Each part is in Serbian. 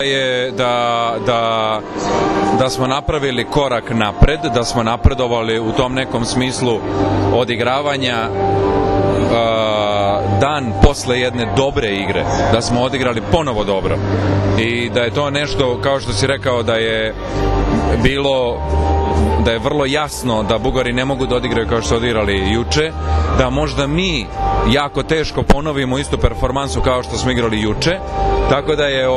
je da smo napravili korak napred, da smo napredovali u tom nekom smislu odigravanja dan posle jedne dobre igre, da smo odigrali ponovo dobro i da je to nešto, kao što si rekao, da je vrlo jasno da Bugari ne mogu da odigraju kao što su odigrali juče, da možda mi jako teško ponovimo istu performansu kao što smo igrali juče, tako da je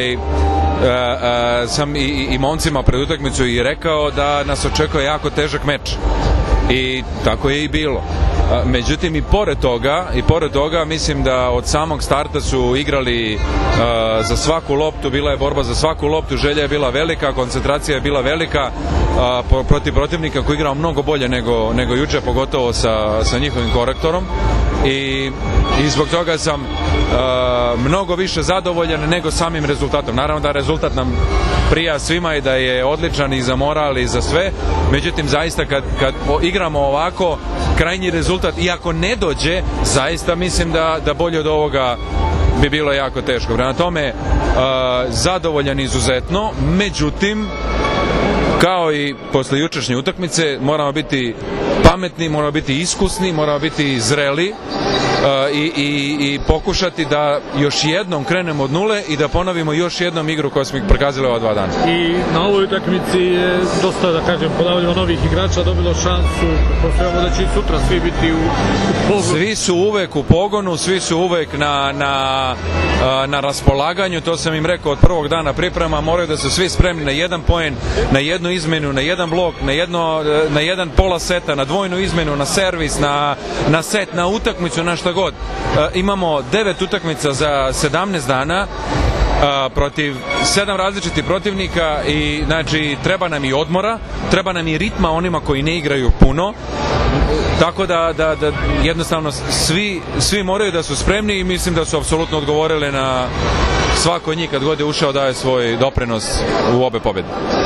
sam i momcima pred utakmicu i rekao da nas očekuje jako težak meč i tako je i bilo. Međutim, i pored toga mislim da od samog starta su igrali za svaku loptu, bila je borba za svaku loptu, želja je bila velika, koncentracija je bila velika protiv protivnika koji igrao mnogo bolje nego juče, pogotovo sa njihovim korektorom i zbog toga sam mnogo više zadovoljan nego samim rezultatom. Naravno da rezultat nam prija svima i da je odličan i za moral i za sve, međutim zaista kad igramo ovako, krajnji rezultat, iako ne dođe, zaista mislim da bolje od ovoga bi bilo jako teško. Prema tome, zadovoljan izuzetno, međutim, kao i posle jučerašnje utakmice, moramo biti pametni, moramo biti iskusni, moramo biti zreli i pokušati da još jednom krenemo od nule i da ponovimo još jednom igru koju smo prikazali ova 2 dana. I na ovoj utakmici je dosta, da kažem, ponavljamo novih igrača dobilo šansu, pretpostavljamo da će i sutra svi biti u pogonu. Svi su uvek u pogonu, svi su uvek na raspolaganju, to sam im rekao od prvog dana priprema, moraju da su svi spremni na jedan poen, na jednu izmenu, na jedan blok, na jedan pola seta, na dvojnu izmenu, na servis, na set, na utakmicu, na šta god. Imamo 9 utakmica za 17 dana protiv 7 različitih protivnika i znači treba nam i odmora, treba nam i ritma onima koji ne igraju puno, tako da jednostavno svi moraju da su spremni i mislim da su apsolutno odgovorili na svako od njih kad god je ušao daje svoj doprinos u obe pobjede.